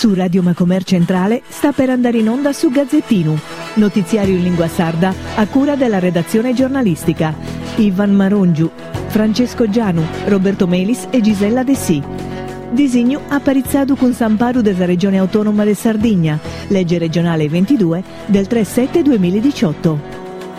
Su Radio Macomer Centrale sta per andare in onda su Gazzettino, notiziario in lingua sarda a cura della redazione giornalistica. Ivan Marongiu, Francesco Gianu, Roberto Melis e Gisella De Sì. Disegno apparizzado con Samparu della Regione Autonoma de Sardegna, legge regionale 22 del 3/7/2018.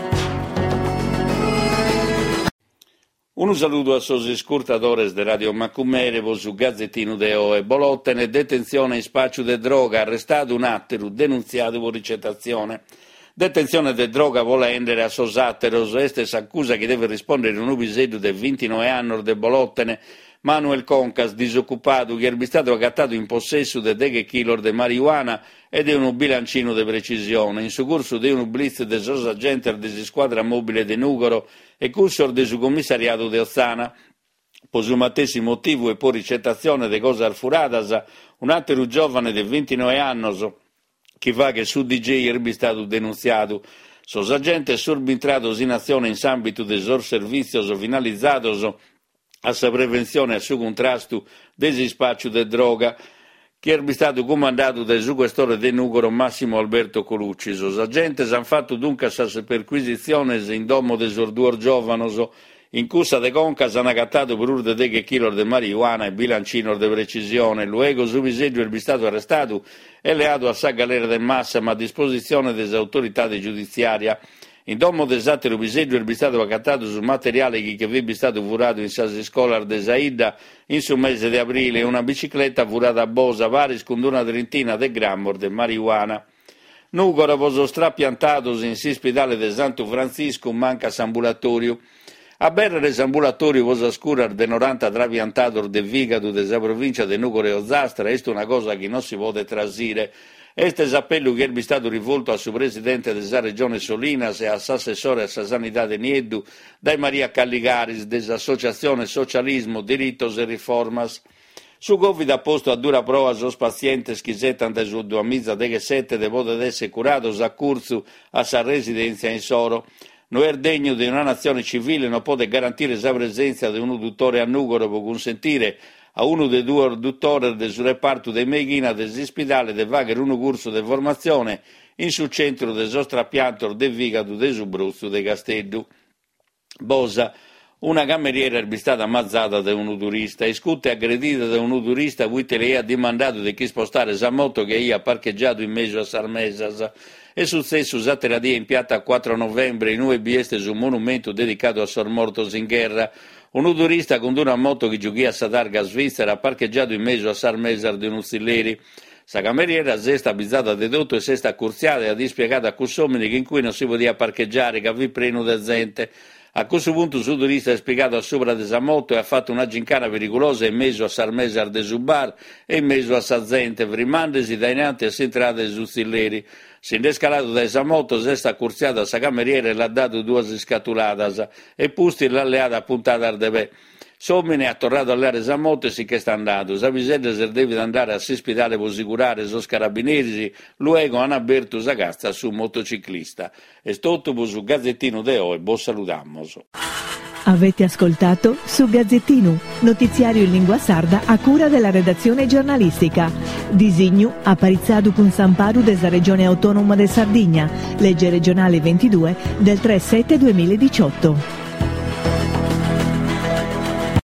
Un saluto a sos ascoltadores de Radio Macumerevo su Gazzettino de Oe. Bolottene, detenzione in spaccio de droga, arrestato un atteru, denunziato per ricettazione. Detenzione de droga volendere a sos atteros, este s'accusa che deve rispondere un episodio de 29 anni de Bolottene, Manuel Concas, disoccupato, che è stato aggattato in possesso di 10 kg di marijuana e di un bilancino di precisione. In su corso di un blitz de sos agenti di squadra mobile di Nugoro e cursor del commissariato di Ozzana. Per su matessi motivo e per ricettazione de cose alfuradas, un altro giovane di 29 anni che va che su DJ è stato denunziato. Sos agenti subentrados in azione in ambito de sos servizios finalizzados a sa prevenzione e a su contrasto del spaccio de droga, che è stato comandato dal su questore de Nugoro Massimo Alberto Colucci. Os agentes hanno fatto dunque sas perquisizioni in domo de sos due giovanos, in cussa de concas hanno aggattato per urde 10 kg di marijuana e bilancino di precisione. Luego su viseggio è stato arrestato e leato a sa galera del Massimo a disposizione delle autorità giudiziarie. In domo dell'esatto viseggio è stato accattato su materiale che è stato furato in sasi scolar de Saida in su mese di aprile una bicicletta furata a Bosa, varis con una trentina di grammi di marijuana. Nugoro poso strapiantato in ospedale de Santo Francisco, manca s'ambulatorio. A Berre s'ambulatorio poso scurar de 90 trapiantato de Vigado della provincia di Nugoro e Ozzastra, è una cosa che non si può trasire. Este appello che è stato rivolto al suo presidente della regione Solinas e al suo assessore alla sanità di Nieddu, dai Maria Calligaris, dell'associazione Socialismo, Diritos e Riformas. Su Covid ha posto a dura prova sos pazienti che settano su 2017 de poter essere curados a corso a sa residenza in Soro. Non è degno di una nazione civile, non può garantire la presenza di un dottore a Nugoro per consentire a uno dei due dottori del reparto di Meghina dell'ospedale de vagare un corso di formazione in sul centro del sostrapianto del Vigado del Subruzzo de Castello. Bosa, una cameriera è stata ammazzata da un turista, e scutte aggredita da un turista, Vuite lei ha demandato di chi spostare sa moto che ha parcheggiato in mezzo a Sarmesas. È successo usate dia in piazza 4 novembre in UBS su un monumento dedicato a Sor Mortos in guerra. Un turista con una moto che giochia a sa targa svizzera ha parcheggiato in mezzo a Sarmesar di un Ussilleri. Sa cameriera si è stabilizzata di tutto e si è accurziata e ha dispiegato a Cussomini che in cui non si poteva parcheggiare, che aveva preno da gente. A questo punto il turista ha spiegato a sopra di sa moto e ha fatto una gincana pericolosa in mezzo a Sarmesar de Subar e in mezzo a sa gente, rimandesi da innanzi a s'entrata dei Ussilleri. Si è indescalato da esa moto, si è accurziato a sa cameriera e l'ha dato due scatulatas e pusti l'alleata puntata al debè. Somine ha tornato all'area esa moto e si che sta andando. Sa visella se deve andare a s'ospedale per assicurare sos carabinieri, luego hanno aperto sa cazza su un motociclista. E tutto su Gazzettino de Oe, buon salutamos. Avete ascoltato su Gazzettino, notiziario in lingua sarda a cura della redazione giornalistica. Disegno apparizzado con Samparu della Regione Autonoma de Sardegna, legge regionale 22 del 3/7/2018.